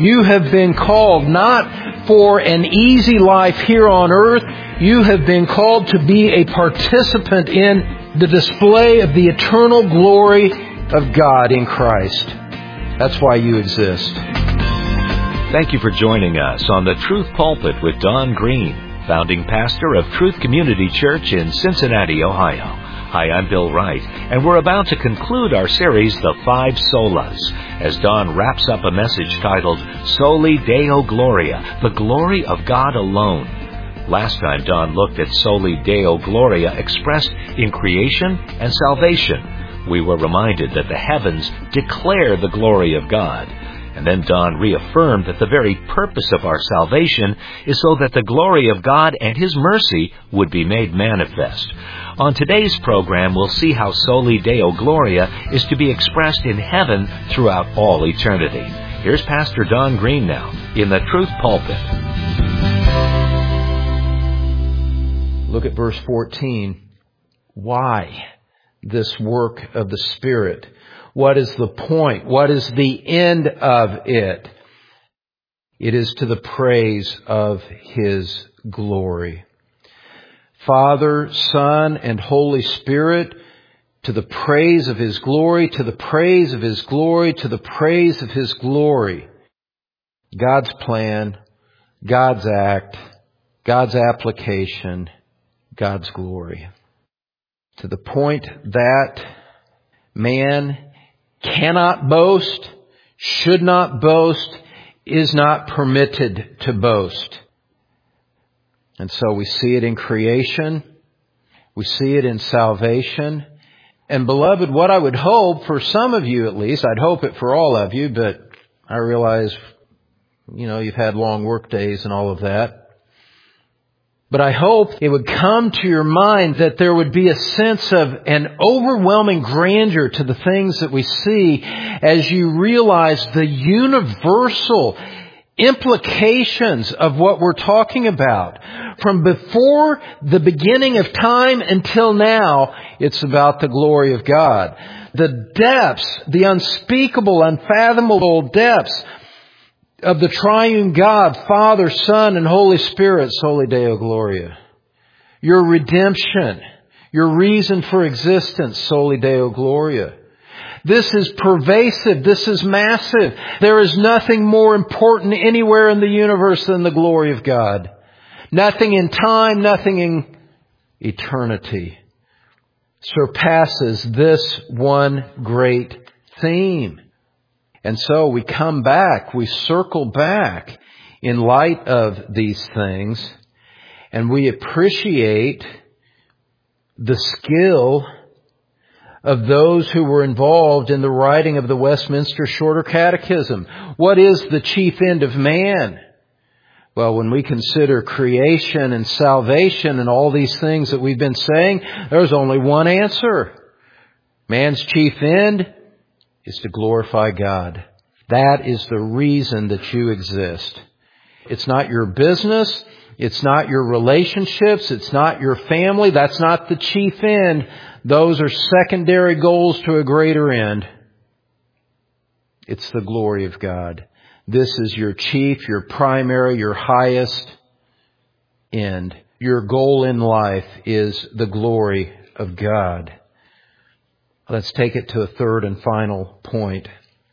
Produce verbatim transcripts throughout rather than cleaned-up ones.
You have been called not for an easy life here on earth. You have been called to be a participant in the display of the eternal glory of God in Christ. That's why you exist. Thank you for joining us on the Truth Pulpit with Don Green, founding pastor of Truth Community Church in Cincinnati, Ohio. Hi, I'm Bill Wright, and we're about to conclude our series, The Five Solas, as Don wraps up a message titled Soli Deo Gloria, the glory of God alone. Last time, Don looked at Soli Deo Gloria expressed in creation and salvation. We were reminded that the heavens declare the glory of God. And then Don reaffirmed that the very purpose of our salvation is so that the glory of God and His mercy would be made manifest. On today's program, we'll see how Soli Deo Gloria is to be expressed in heaven throughout all eternity. Here's Pastor Don Green now in the Truth Pulpit. Look at verse fourteen. Why this work of the Spirit? What is the point? What is the end of it? It is to the praise of His glory. Father, Son, and Holy Spirit, to the praise of His glory, to the praise of His glory, to the praise of His glory. God's plan, God's act, God's application, God's glory. To the point that man cannot boast, should not boast, is not permitted to boast. And so we see it in creation. We see it in salvation. And beloved, what I would hope for some of you at least, I'd hope it for all of you, but I realize, you know, you've had long work days and all of that. But I hope it would come to your mind that there would be a sense of an overwhelming grandeur to the things that we see as you realize the universal implications of what we're talking about. From before the beginning of time until now, it's about the glory of God. The depths, the unspeakable, unfathomable depths of the triune God, Father, Son, and Holy Spirit, Soli Deo Gloria. Your redemption, your reason for existence, Soli Deo Gloria. This is pervasive. This is massive. There is nothing more important anywhere in the universe than the glory of God. Nothing in time, nothing in eternity surpasses this one great theme. And so we come back, we circle back in light of these things, and we appreciate the skill of those who were involved in the writing of the Westminster Shorter Catechism. What is the chief end of man? Well, when we consider creation and salvation and all these things that we've been saying, there's only one answer. Man's chief end is to glorify God. That is the reason that you exist. It's not your business. It's not your relationships. It's not your family. That's not the chief end. Those are secondary goals to a greater end. It's the glory of God. This is your chief, your primary, your highest end. Your goal in life is the glory of God. Let's take it to a third and final point.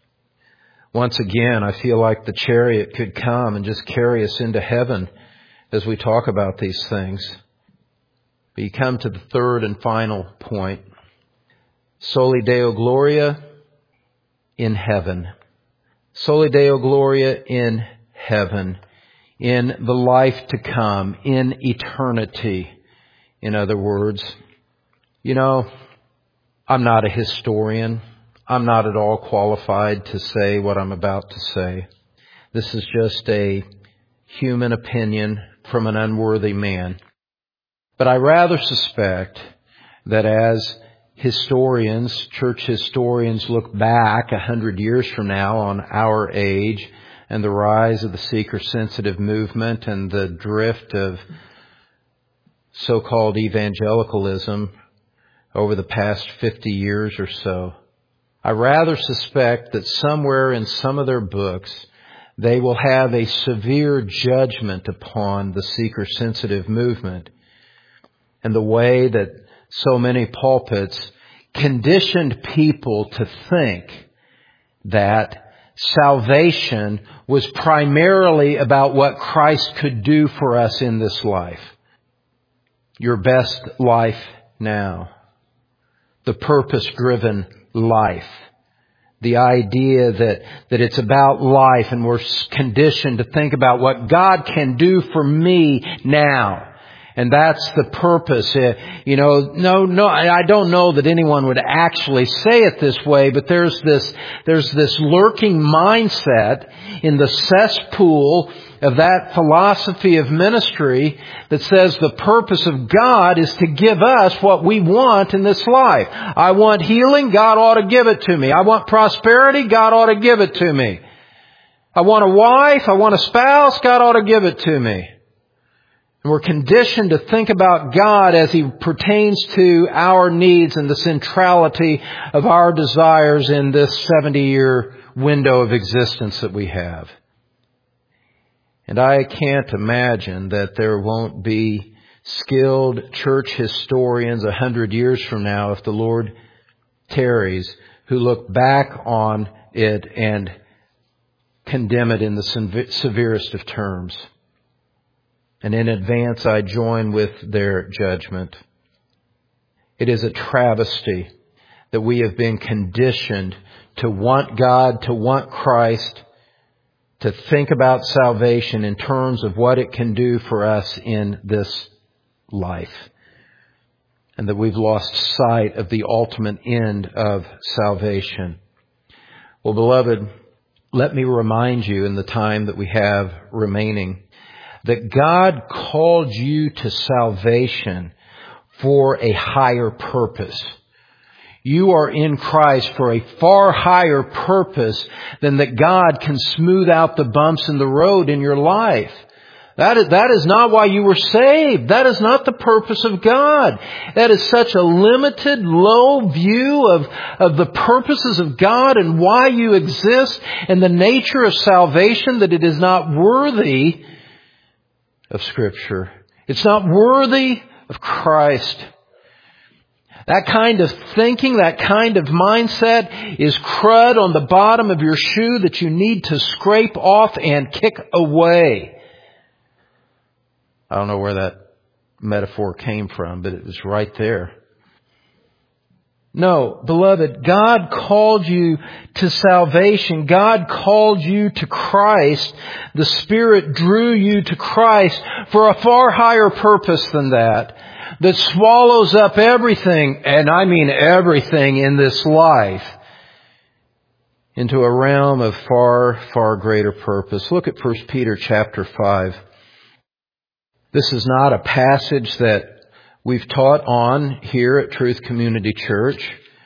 Once again, I feel like the chariot could come and just carry us into heaven as we talk about these things. But you come to the third and final point. Soli Deo Gloria in heaven. Soli Deo Gloria in heaven. In the life to come. In eternity. In other words, you know, I'm not a historian. I'm not at all qualified to say what I'm about to say. This is just a human opinion from an unworthy man. But I rather suspect that as historians, church historians look back a hundred years from now on our age and the rise of the seeker-sensitive movement and the drift of so-called evangelicalism over the past fifty years or so, I rather suspect that somewhere in some of their books they will have a severe judgment upon the seeker-sensitive movement and the way that so many pulpits conditioned people to think that salvation was primarily about what Christ could do for us in this life. Your best life now. The purpose-driven life. The idea that, that it's about life and we're conditioned to think about what God can do for me now. And that's the purpose. Uh, you know, no, no, I don't know that anyone would actually say it this way, but there's this, there's this lurking mindset in the cesspool of that philosophy of ministry that says the purpose of God is to give us what we want in this life. I want healing, God ought to give it to me. I want prosperity, God ought to give it to me. I want a wife, I want a spouse, God ought to give it to me. And we're conditioned to think about God as He pertains to our needs and the centrality of our desires in this seventy-year window of existence that we have. And I can't imagine that there won't be skilled church historians a hundred years from now, if the Lord tarries, who look back on it and condemn it in the severest of terms. And in advance, I join with their judgment. It is a travesty that we have been conditioned to want God, to want Christ, to think about salvation in terms of what it can do for us in this life. And that we've lost sight of the ultimate end of salvation. Well, beloved, let me remind you in the time that we have remaining that God called you to salvation for a higher purpose. You are in Christ for a far higher purpose than that God can smooth out the bumps in the road in your life. That is, that is not why you were saved. That is not the purpose of God. That is such a limited, low view of, of the purposes of God and why you exist and the nature of salvation that it is not worthy of Scripture. It's not worthy of Christ. That kind of thinking, that kind of mindset is crud on the bottom of your shoe that you need to scrape off and kick away. I don't know where that metaphor came from, but it was right there. No, beloved, God called you to salvation. God called you to Christ. The Spirit drew you to Christ for a far higher purpose than that, that swallows up everything, and I mean everything in this life, into a realm of far, far greater purpose. Look at First Peter chapter five. This is not a passage that we've taught on here at Truth Community Church,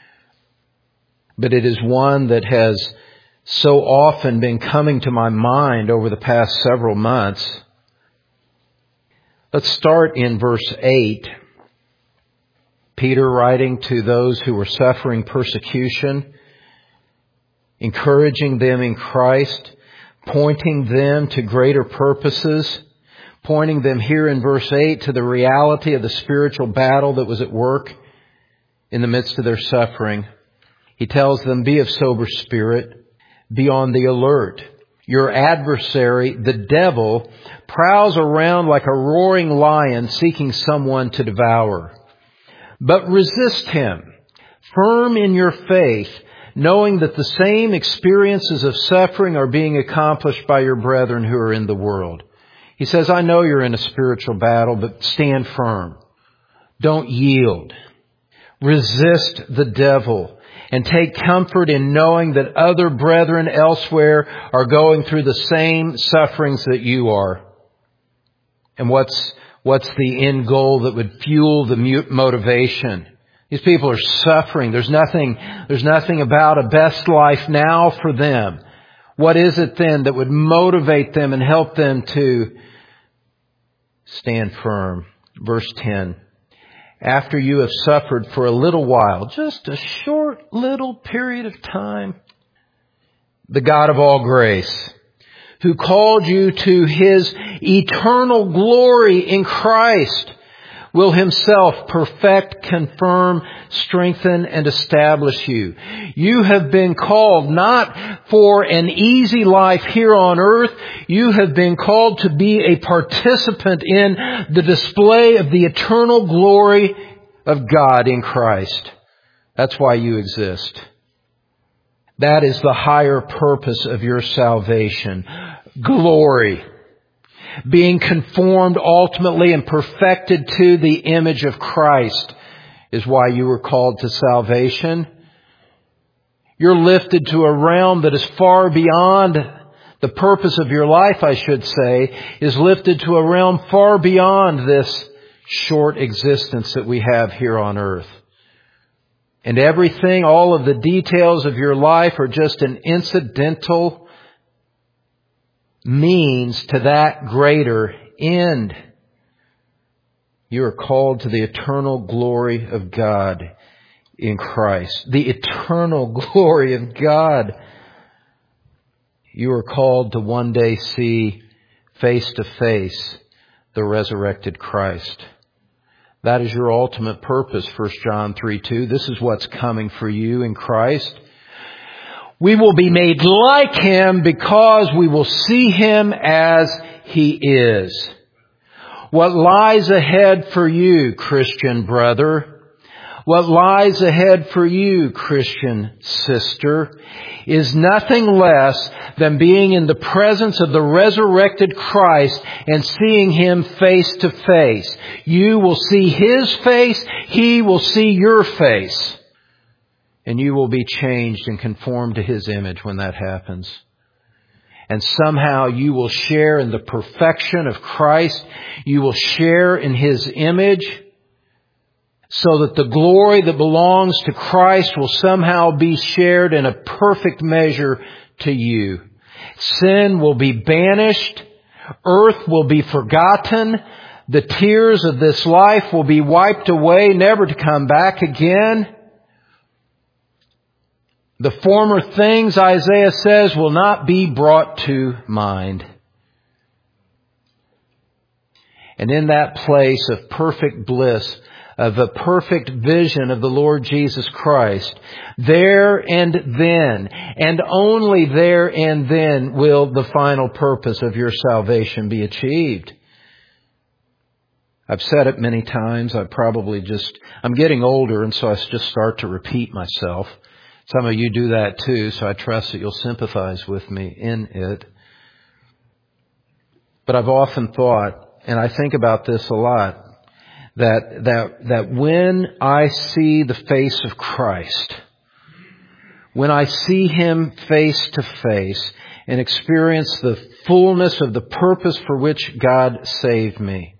but it is one that has so often been coming to my mind over the past several months. Let's start in verse eight. Peter, writing to those who were suffering persecution, encouraging them in Christ, pointing them to greater purposes, pointing them here in verse eight to the reality of the spiritual battle that was at work in the midst of their suffering. He tells them, be of sober spirit, be on the alert. Your adversary, the devil, prowls around like a roaring lion seeking someone to devour. But resist him, firm in your faith, knowing that the same experiences of suffering are being accomplished by your brethren who are in the world. He says, I know you're in a spiritual battle, but stand firm. Don't yield. Resist the devil and take comfort in knowing that other brethren elsewhere are going through the same sufferings that you are. And what's, what's the end goal that would fuel the motivation? These people are suffering. There's nothing, there's nothing about a best life now for them. What is it then that would motivate them and help them to stand firm? Verse ten. After you have suffered for a little while, just a short little period of time, the God of all grace, who called you to His eternal glory in Christ, will Himself perfect, confirm, strengthen, and establish you. You have been called not for an easy life here on earth. You have been called to be a participant in the display of the eternal glory of God in Christ. That's why you exist. That is the higher purpose of your salvation. Glory. Being conformed ultimately and perfected to the image of Christ is why you were called to salvation. You're lifted to a realm that is far beyond the purpose of your life, I should say, is lifted to a realm far beyond this short existence that we have here on earth. And everything, all of the details of your life are just an incidental means to that greater end. You are called to the eternal glory of God in Christ. The eternal glory of God. You are called to one day see face to face the resurrected Christ. That is your ultimate purpose, First John three two. This is what's coming for you in Christ. We will be made like Him because we will see Him as He is. What lies ahead for you, Christian brother, what lies ahead for you, Christian sister, is nothing less than being in the presence of the resurrected Christ and seeing Him face to face. You will see His face, He will see your face. And you will be changed and conformed to His image when that happens. And somehow you will share in the perfection of Christ. You will share in His image so that the glory that belongs to Christ will somehow be shared in a perfect measure to you. Sin will be banished. Earth will be forgotten. The tears of this life will be wiped away, never to come back again. The former things, Isaiah says, will not be brought to mind. And in that place of perfect bliss, of a perfect vision of the Lord Jesus Christ, there and then, and only there and then, will the final purpose of your salvation be achieved. I've said it many times. I probably just, I'm getting older, and so I just start to repeat myself. Some of you do that too, so I trust that you'll sympathize with me in it. But I've often thought, and I think about this a lot, that that that when I see the face of Christ, when I see Him face to face and experience the fullness of the purpose for which God saved me,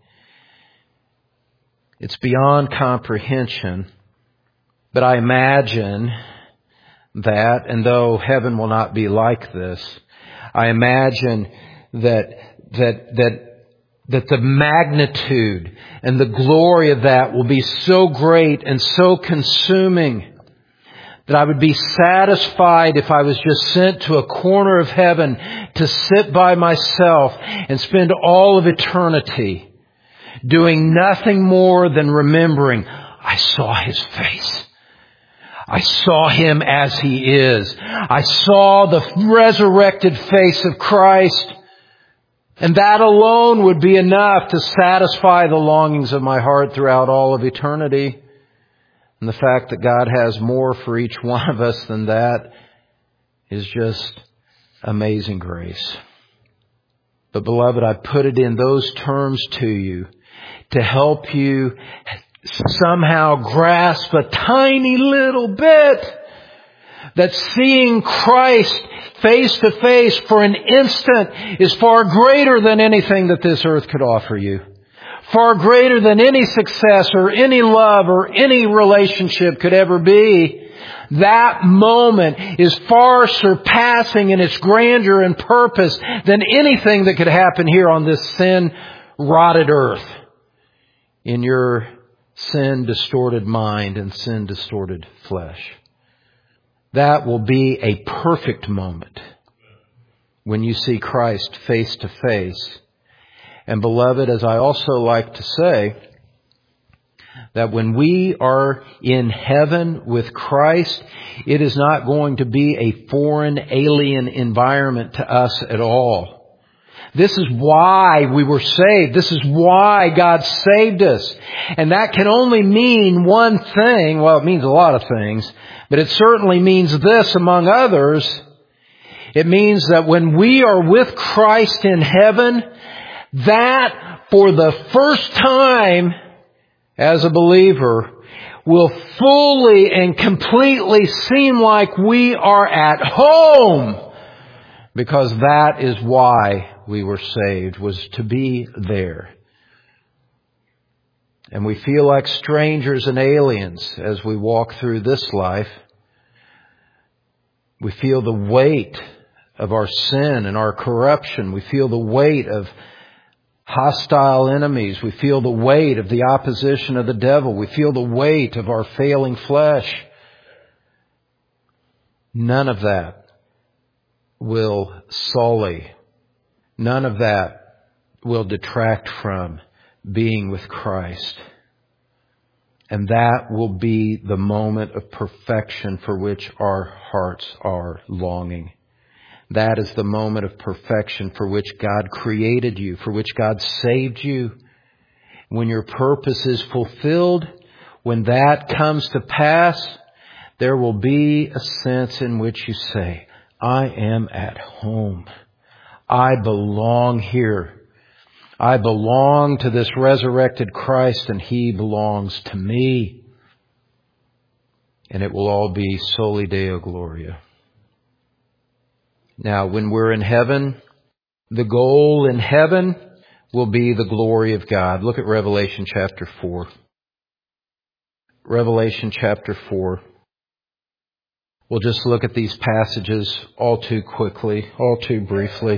it's beyond comprehension. But I imagine that, and though heaven will not be like this, I imagine that that that that the magnitude and the glory of that will be so great and so consuming that I would be satisfied if I was just sent to a corner of heaven to sit by myself and spend all of eternity doing nothing more than remembering, I saw His face. I saw Him as He is. I saw the resurrected face of Christ. And that alone would be enough to satisfy the longings of my heart throughout all of eternity. And the fact that God has more for each one of us than that is just amazing grace. But beloved, I put it in those terms to you to help you somehow grasp a tiny little bit that seeing Christ face to face for an instant is far greater than anything that this earth could offer you. Far greater than any success or any love or any relationship could ever be. That moment is far surpassing in its grandeur and purpose than anything that could happen here on this sin-rotted earth. In your sin-distorted mind and sin-distorted flesh. That will be a perfect moment. when you see Christ face to face. And beloved, as I also like to say, that when we are in heaven with Christ, it is not going to be a foreign, alien environment to us at all. This is why we were saved. This is why God saved us. And that can only mean one thing. Well, it means a lot of things, but it certainly means this among others. It means that when we are with Christ in heaven, that for the first time as a believer will fully and completely seem like we are at home, because that is why we were saved, was to be there. And we feel like strangers and aliens as we walk through this life. We feel the weight of our sin and our corruption. We feel the weight of hostile enemies. We feel the weight of the opposition of the devil. We feel the weight of our failing flesh. None of that will sully. None of that will detract from being with Christ. And that will be the moment of perfection for which our hearts are longing. That is the moment of perfection for which God created you, for which God saved you. When your purpose is fulfilled, when that comes to pass, there will be a sense in which you say, I am at home. I belong here. I belong to this resurrected Christ, and He belongs to me. And it will all be soli Deo Gloria. Now, when we're in heaven, the goal in heaven will be the glory of God. Look at Revelation chapter four. Revelation chapter four. We'll just look at these passages all too quickly, all too briefly.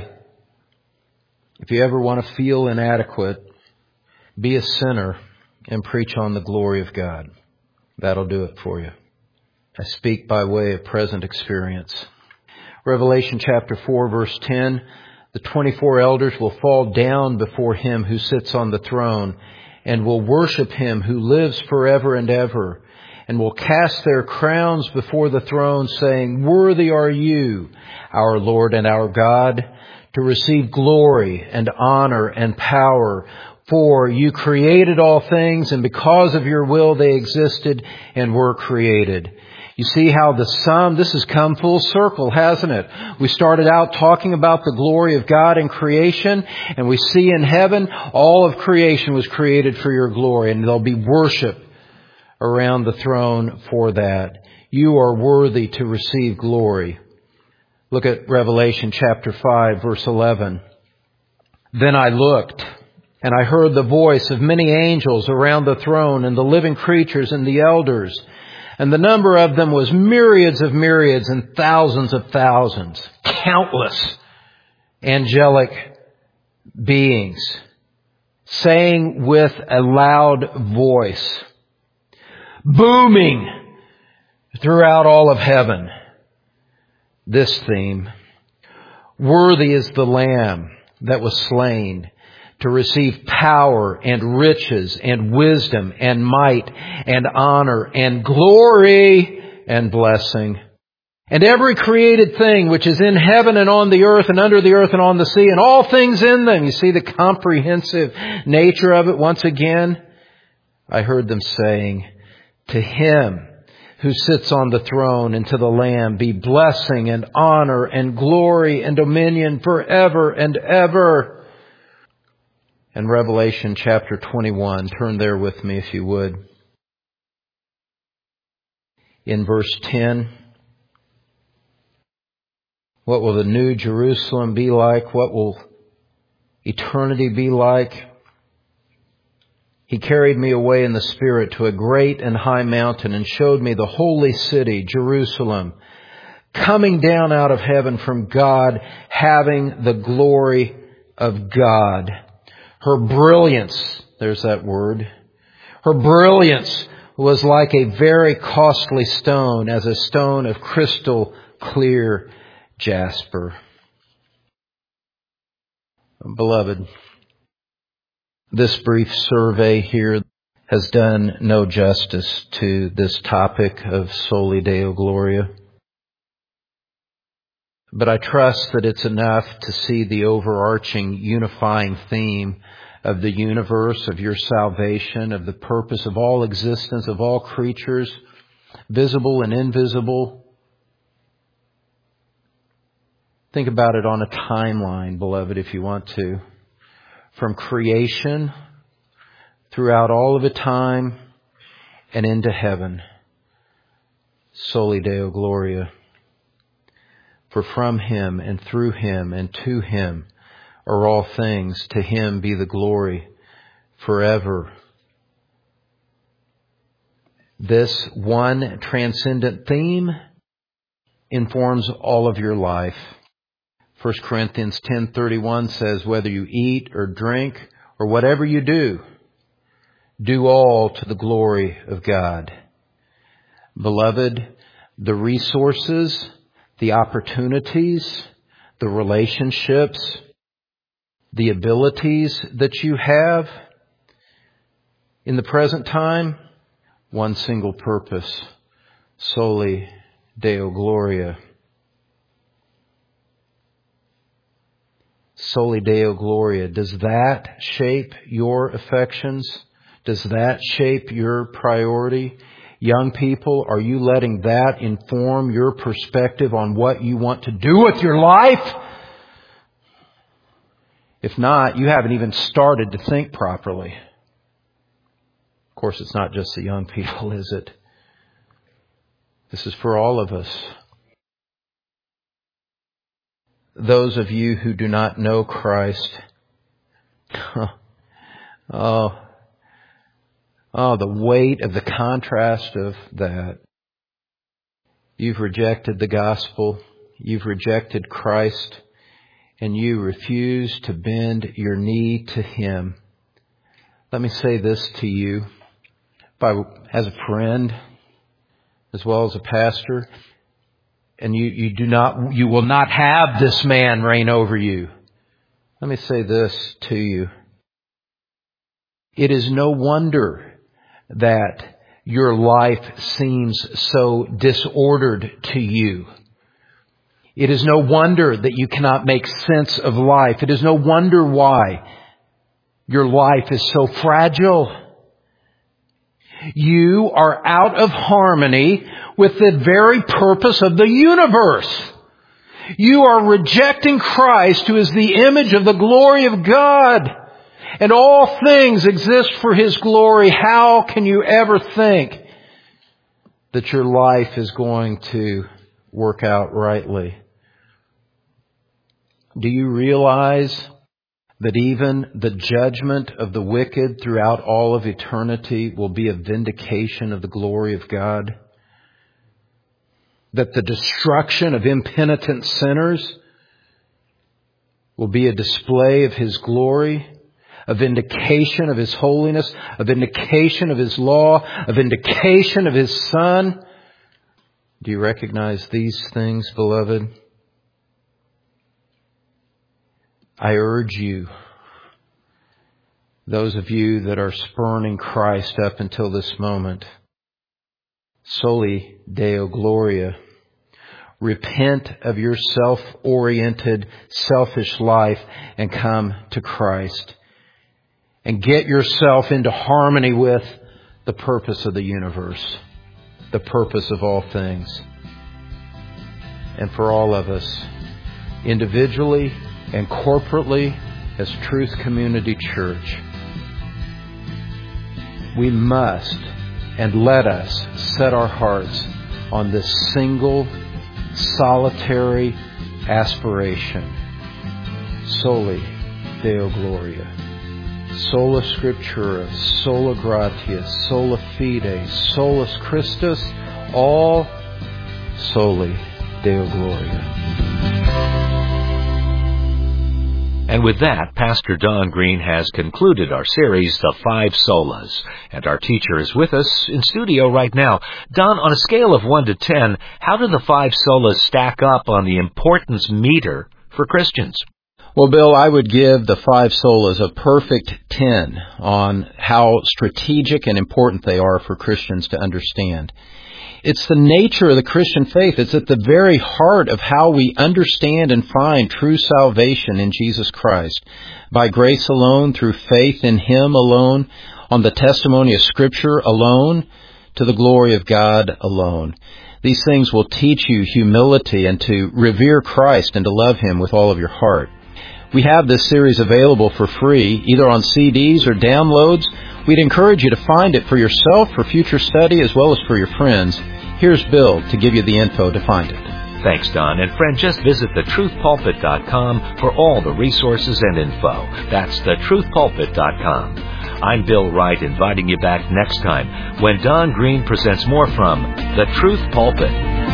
If you ever want to feel inadequate, be a sinner and preach on the glory of God. That'll do it for you. I speak by way of present experience. Revelation chapter four, verse ten, the twenty-four elders will fall down before Him who sits on the throne and will worship Him who lives forever and ever, and will cast their crowns before the throne, saying, Worthy are you, our Lord and our God, to receive glory and honor and power. For you created all things, and because of your will they existed and were created. You see how the sum, this has come full circle, hasn't it? We started out talking about the glory of God in creation, and we see in heaven all of creation was created for your glory, and there'll be worship around the throne for that. You are worthy to receive glory. Look at Revelation chapter five, verse eleven. Then I looked, and I heard the voice of many angels around the throne, and the living creatures and the elders. And the number of them was myriads of myriads and thousands of thousands, countless angelic beings, saying with a loud voice, booming throughout all of heaven, this theme: Worthy is the Lamb that was slain to receive power and riches and wisdom and might and honor and glory and blessing. And every created thing which is in heaven and on the earth and under the earth and on the sea and all things in them. You see the comprehensive nature of it once again. I heard them saying, To Him who sits on the throne and to the Lamb be blessing and honor and glory and dominion forever and ever. And Revelation chapter twenty-one, turn there with me if you would. In verse ten, what will the new Jerusalem be like? What will eternity be like? He carried me away in the Spirit to a great and high mountain and showed me the holy city, Jerusalem, coming down out of heaven from God, having the glory of God. Her brilliance, there's that word, her brilliance was like a very costly stone, as a stone of crystal clear jasper. Beloved, this brief survey here has done no justice to this topic of Soli Deo Gloria. But I trust that it's enough to see the overarching unifying theme of the universe, of your salvation, of the purpose of all existence, of all creatures, visible and invisible. Think about it on a timeline, beloved, if you want to. From creation throughout all of a time and into heaven. Soli Deo Gloria. For from Him and through Him and to Him are all things. To Him be the glory forever. This one transcendent theme informs all of your life. First Corinthians ten thirty-one says, whether you eat or drink or whatever you do, do all to the glory of God. Beloved, the resources, the opportunities, the relationships, the abilities that you have in the present time, one single purpose, Soli Deo Gloria. Soli Deo Gloria. Does that shape your affections? Does that shape your priority? Young people, are you letting that inform your perspective on what you want to do with your life? If not, you haven't even started to think properly. Of course, it's not just the young people, is it? This is for all of us. Those of you who do not know Christ, oh, oh, the weight of the contrast of that. You've rejected the gospel, you've rejected Christ, and you refuse to bend your knee to Him. Let me say this to you, by, as a friend, as well as a pastor. And you, you do not, you will not have this man reign over you. Let me say this to you. It is no wonder that your life seems so disordered to you. It is no wonder that you cannot make sense of life. It is no wonder why your life is so fragile. You are out of harmony with the very purpose of the universe. You are rejecting Christ, who is the image of the glory of God. And all things exist for His glory. How can you ever think that your life is going to work out rightly? Do you realize that even the judgment of the wicked throughout all of eternity will be a vindication of the glory of God? That the destruction of impenitent sinners will be a display of His glory, a vindication of His holiness, a vindication of His law, a vindication of His Son. Do you recognize these things, beloved? I urge you, those of you that are spurning Christ up until this moment, Soli Deo Gloria. Repent of your self-oriented, selfish life and come to Christ. And get yourself into harmony with the purpose of the universe, the purpose of all things. And for all of us, individually and corporately as Truth Community Church, we must and let us set our hearts on this single, solitary aspiration. Soli Deo Gloria. Sola Scriptura, Sola Gratia, Sola Fide, Solus Christus, all Soli Deo Gloria. And with that, Pastor Don Green has concluded our series, The Five Solas. And our teacher is with us in studio right now. Don, on a scale of one to ten, how do the five solas stack up on the importance meter for Christians? Well, Bill, I would give the five solas a perfect ten on how strategic and important they are for Christians to understand. It's the nature of the Christian faith. It's at the very heart of how we understand and find true salvation in Jesus Christ. By grace alone, through faith in Him alone, on the testimony of Scripture alone, to the glory of God alone. These things will teach you humility and to revere Christ and to love Him with all of your heart. We have this series available for free, either on C Ds or downloads. We'd encourage you to find it for yourself, for future study, as well as for your friends. Here's Bill to give you the info to find it. Thanks, Don. And friend, just visit the truth pulpit dot com for all the resources and info. That's the truth pulpit dot com. I'm Bill Wright, inviting you back next time when Don Green presents more from The Truth Pulpit.